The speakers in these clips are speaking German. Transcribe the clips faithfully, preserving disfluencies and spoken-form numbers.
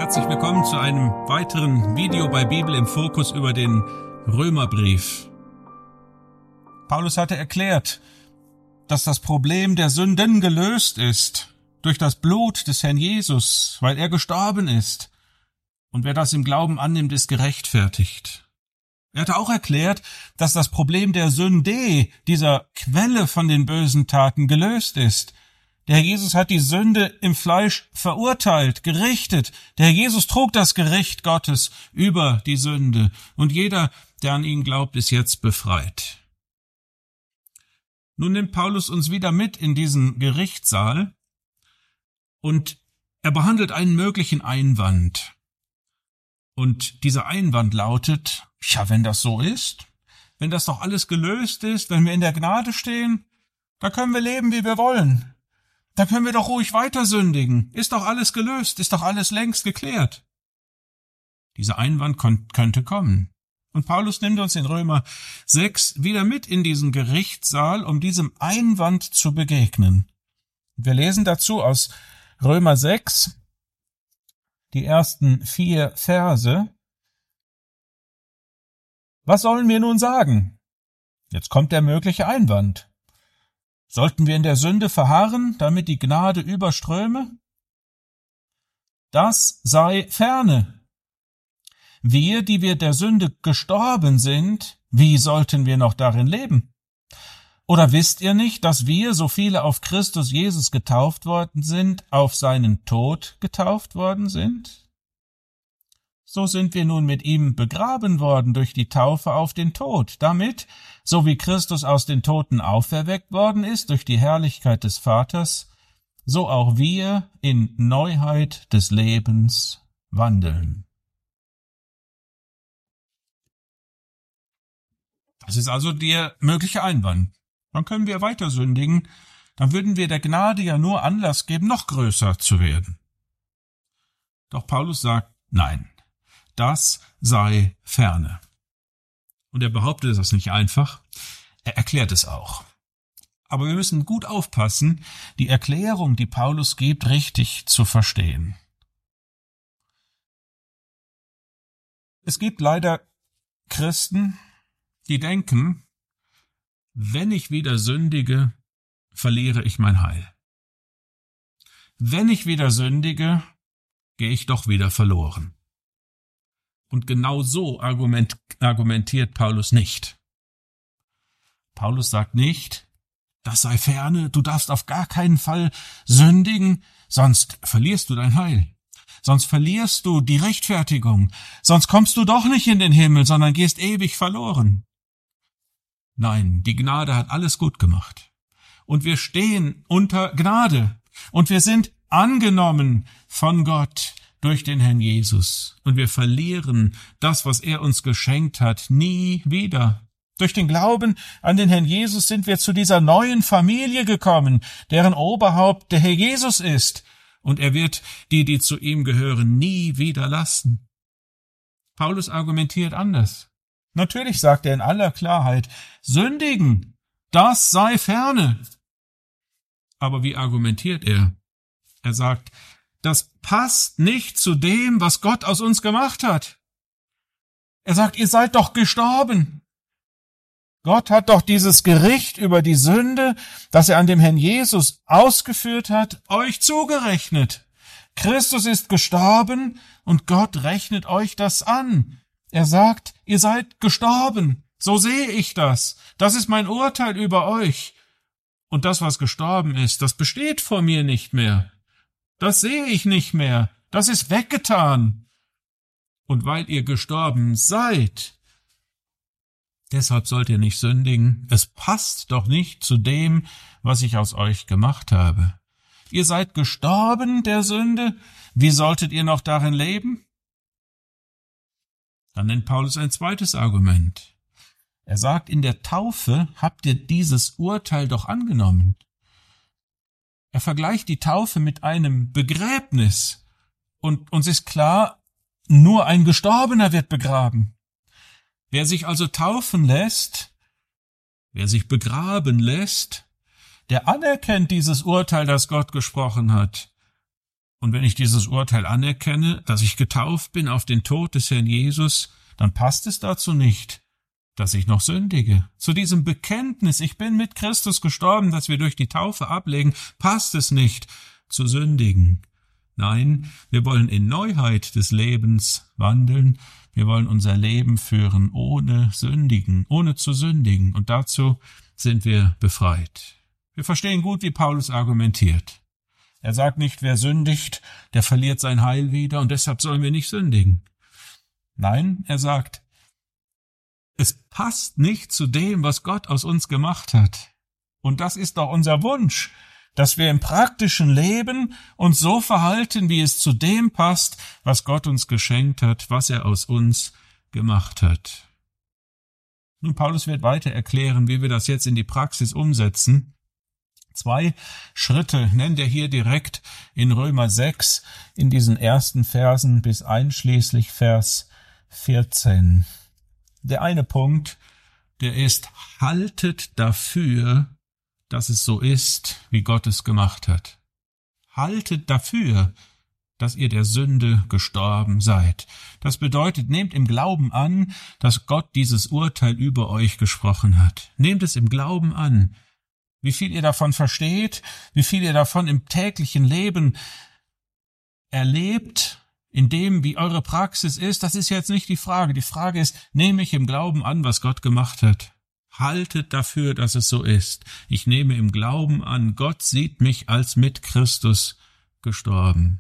Herzlich willkommen zu einem weiteren Video bei Bibel im Fokus über den Römerbrief. Paulus hatte erklärt, dass das Problem der Sünden gelöst ist durch das Blut des Herrn Jesus, weil er gestorben ist. Und wer das im Glauben annimmt, ist gerechtfertigt. Er hatte auch erklärt, dass das Problem der Sünde, dieser Quelle von den bösen Taten, gelöst ist. Der Herr Jesus hat die Sünde im Fleisch verurteilt, gerichtet. Der Herr Jesus trug das Gericht Gottes über die Sünde. Und jeder, der an ihn glaubt, ist jetzt befreit. Nun nimmt Paulus uns wieder mit in diesen Gerichtssaal und er behandelt einen möglichen Einwand. Und dieser Einwand lautet, ja, wenn das so ist, wenn das doch alles gelöst ist, wenn wir in der Gnade stehen, da können wir leben, wie wir wollen. Da können wir doch ruhig weiter sündigen. Ist doch alles gelöst, ist doch alles längst geklärt. Dieser Einwand kon- könnte kommen. Und Paulus nimmt uns in Römer sechs wieder mit in diesen Gerichtssaal, um diesem Einwand zu begegnen. Wir lesen dazu aus Römer sechs, die ersten vier Verse. Was sollen wir nun sagen? Jetzt kommt der mögliche Einwand. Sollten wir in der Sünde verharren, damit die Gnade überströme? Das sei ferne. Wir, die wir der Sünde gestorben sind, wie sollten wir noch darin leben? Oder wisst ihr nicht, dass wir, so viele auf Christus Jesus getauft worden sind, auf seinen Tod getauft worden sind? So sind wir nun mit ihm begraben worden durch die Taufe auf den Tod, damit, so wie Christus aus den Toten auferweckt worden ist durch die Herrlichkeit des Vaters, so auch wir in Neuheit des Lebens wandeln. Das ist also der mögliche Einwand. Dann können wir weiter sündigen, dann würden wir der Gnade ja nur Anlass geben, noch größer zu werden. Doch Paulus sagt, nein. Das sei ferne. Und er behauptet das nicht einfach, er erklärt es auch. Aber wir müssen gut aufpassen, die Erklärung, die Paulus gibt, richtig zu verstehen. Es gibt leider Christen, die denken, wenn ich wieder sündige, verliere ich mein Heil. Wenn ich wieder sündige, gehe ich doch wieder verloren. Und genau so argument, argumentiert Paulus nicht. Paulus sagt nicht, das sei ferne, du darfst auf gar keinen Fall sündigen, sonst verlierst du dein Heil. Sonst verlierst du die Rechtfertigung. Sonst kommst du doch nicht in den Himmel, sondern gehst ewig verloren. Nein, die Gnade hat alles gut gemacht. Und wir stehen unter Gnade. Und wir sind angenommen von Gott durch den Herrn Jesus. Und wir verlieren das, was er uns geschenkt hat, nie wieder. Durch den Glauben an den Herrn Jesus sind wir zu dieser neuen Familie gekommen, deren Oberhaupt der Herr Jesus ist. Und er wird die, die zu ihm gehören, nie wieder lassen. Paulus argumentiert anders. Natürlich sagt er in aller Klarheit, sündigen, das sei ferne. Aber wie argumentiert er? Er sagt, das passt nicht zu dem, was Gott aus uns gemacht hat. Er sagt, ihr seid doch gestorben. Gott hat doch dieses Gericht über die Sünde, das er an dem Herrn Jesus ausgeführt hat, euch zugerechnet. Christus ist gestorben und Gott rechnet euch das an. Er sagt, ihr seid gestorben. So sehe ich das. Das ist mein Urteil über euch. Und das, was gestorben ist, das besteht vor mir nicht mehr. Das sehe ich nicht mehr. Das ist weggetan. Und weil ihr gestorben seid, deshalb sollt ihr nicht sündigen. Es passt doch nicht zu dem, was ich aus euch gemacht habe. Ihr seid gestorben der Sünde. Wie solltet ihr noch darin leben? Dann nennt Paulus ein zweites Argument. Er sagt, in der Taufe habt ihr dieses Urteil doch angenommen. Er vergleicht die Taufe mit einem Begräbnis. Und uns ist klar, nur ein Gestorbener wird begraben. Wer sich also taufen lässt, wer sich begraben lässt, der anerkennt dieses Urteil, das Gott gesprochen hat. Und wenn ich dieses Urteil anerkenne, dass ich getauft bin auf den Tod des Herrn Jesus, dann passt es dazu nicht, dass ich noch sündige. Zu diesem Bekenntnis, ich bin mit Christus gestorben, das wir durch die Taufe ablegen, passt es nicht, zu sündigen. Nein, wir wollen in Neuheit des Lebens wandeln. Wir wollen unser Leben führen ohne sündigen, ohne zu sündigen. Und dazu sind wir befreit. Wir verstehen gut, wie Paulus argumentiert. Er sagt nicht, wer sündigt, der verliert sein Heil wieder und deshalb sollen wir nicht sündigen. Nein, er sagt, es passt nicht zu dem, was Gott aus uns gemacht hat. Und das ist doch unser Wunsch, dass wir im praktischen Leben uns so verhalten, wie es zu dem passt, was Gott uns geschenkt hat, was er aus uns gemacht hat. Nun, Paulus wird weiter erklären, wie wir das jetzt in die Praxis umsetzen. Zwei Schritte nennt er hier direkt in Römer sechs, in diesen ersten Versen bis einschließlich Vers vierzehn. Der eine Punkt, der ist, haltet dafür, dass es so ist, wie Gott es gemacht hat. Haltet dafür, dass ihr der Sünde gestorben seid. Das bedeutet, nehmt im Glauben an, dass Gott dieses Urteil über euch gesprochen hat. Nehmt es im Glauben an. Wie viel ihr davon versteht, wie viel ihr davon im täglichen Leben erlebt, in dem, wie eure Praxis ist, das ist jetzt nicht die Frage. Die Frage ist, nehme ich im Glauben an, was Gott gemacht hat? Haltet dafür, dass es so ist. Ich nehme im Glauben an, Gott sieht mich als mit Christus gestorben.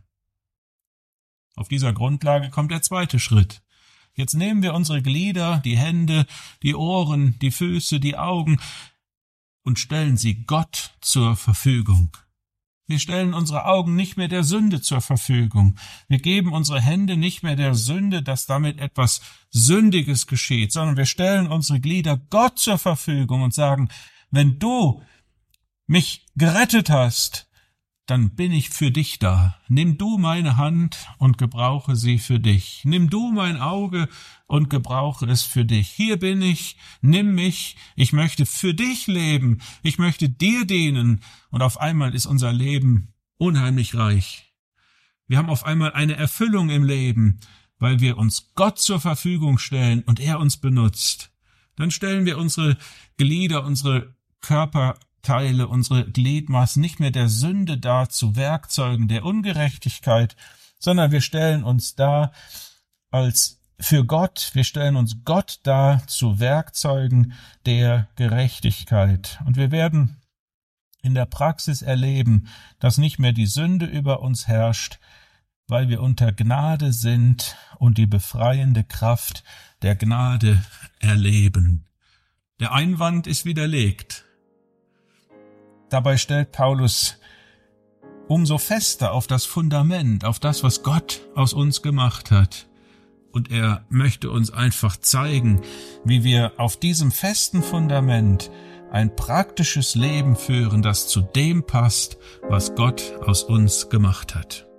Auf dieser Grundlage kommt der zweite Schritt. Jetzt nehmen wir unsere Glieder, die Hände, die Ohren, die Füße, die Augen und stellen sie Gott zur Verfügung. Wir stellen unsere Augen nicht mehr der Sünde zur Verfügung. Wir geben unsere Hände nicht mehr der Sünde, dass damit etwas Sündiges geschieht, sondern wir stellen unsere Glieder Gott zur Verfügung und sagen, wenn du mich gerettet hast, dann bin ich für dich da. Nimm du meine Hand und gebrauche sie für dich. Nimm du mein Auge und gebrauche es für dich. Hier bin ich, nimm mich, ich möchte für dich leben, ich möchte dir dienen. Und auf einmal ist unser Leben unheimlich reich. Wir haben auf einmal eine Erfüllung im Leben, weil wir uns Gott zur Verfügung stellen und er uns benutzt. Dann stellen wir unsere Glieder, unsere Körper Teile, unsere Gliedmaßen nicht mehr der Sünde dar zu Werkzeugen der Ungerechtigkeit, sondern wir stellen uns dar als für Gott, wir stellen uns Gott dar zu Werkzeugen der Gerechtigkeit. Und wir werden in der Praxis erleben, dass nicht mehr die Sünde über uns herrscht, weil wir unter Gnade sind und die befreiende Kraft der Gnade erleben. Der Einwand ist widerlegt. Dabei stellt Paulus umso fester auf das Fundament, auf das, was Gott aus uns gemacht hat. Und er möchte uns einfach zeigen, wie wir auf diesem festen Fundament ein praktisches Leben führen, das zu dem passt, was Gott aus uns gemacht hat.